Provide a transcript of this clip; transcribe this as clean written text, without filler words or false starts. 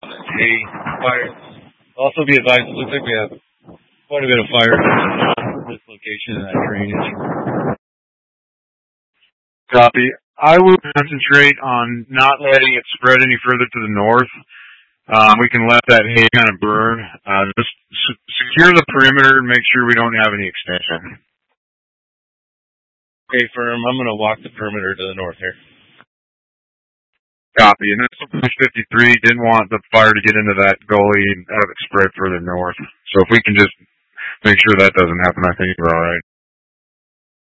Hey, fire. Also be advised, it looks like we have quite a bit of fire in this location in that drainage. Copy. I will concentrate on not letting it spread any further to the north. We can let that hay kind of burn. Just secure the perimeter and make sure we don't have any extension. Okay, firm. I'm going to walk the perimeter to the north here. Copy. And that's 53. Didn't want the fire to get into that gully and have it spread further north. So if we can just make sure that doesn't happen, I think we're all right.